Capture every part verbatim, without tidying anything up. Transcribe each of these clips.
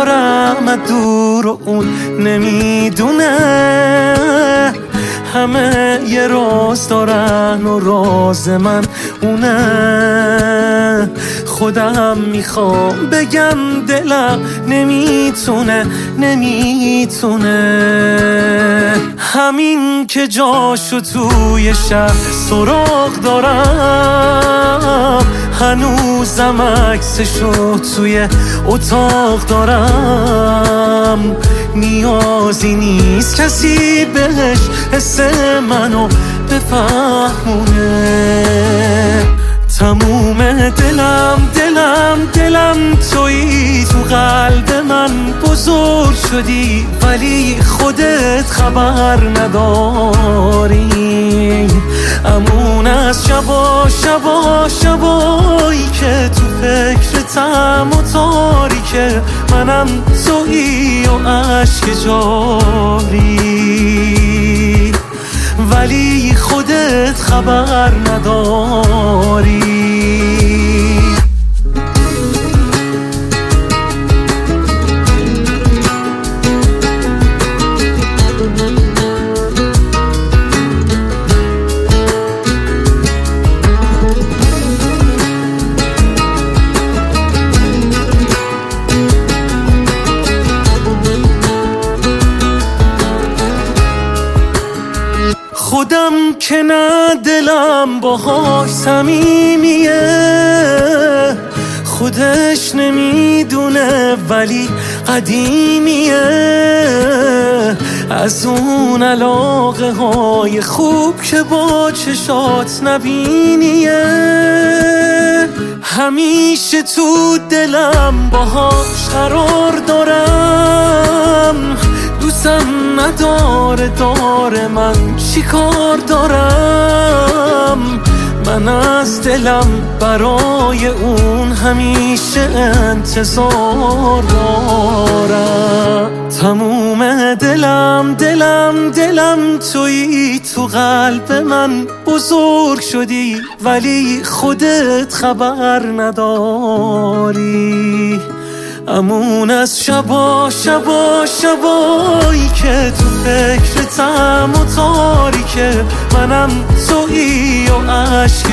دارم دور و اون نمیدونه، همه یه راز دارن و راز من اونه. خودم میخوام بگم دلم نمیتونه نمیتونه، همین که جاشو توی شب سراغ دارم، هنوزم عکسشو توی اتاق دارم. نیازی نیست کسی بهش حس منو بفهمونه. تموم دلم دلم دلم تویی، تو قلب من بزرگ شدی ولی خودت خبر نداری. امون از شبا شبا شبایی که تو فکرتم و تاریکه، منم تویی و عشق جاری ولی خودت خبر نداری. خودم که نه دلم باهاش صمیمیه، خودش نمیدونه ولی قدیمیه. از اون علاقه های خوب که با چشات نبینیه، همیشه تو دلم باهاش قرار دارم. دوستم نداره داره من چی کار دارم، من از دلم برای اون همیشه انتظار دارم. تموم دلم دلم دلم تویی، تو قلب من بزرگ شدی ولی خودت خبر نداری. امون از شبا شبا شبایی که تو فکرتم و تاریکه، منم تویی و عشق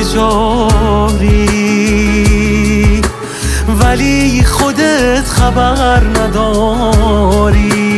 جاری ولی خودت خبر نداری.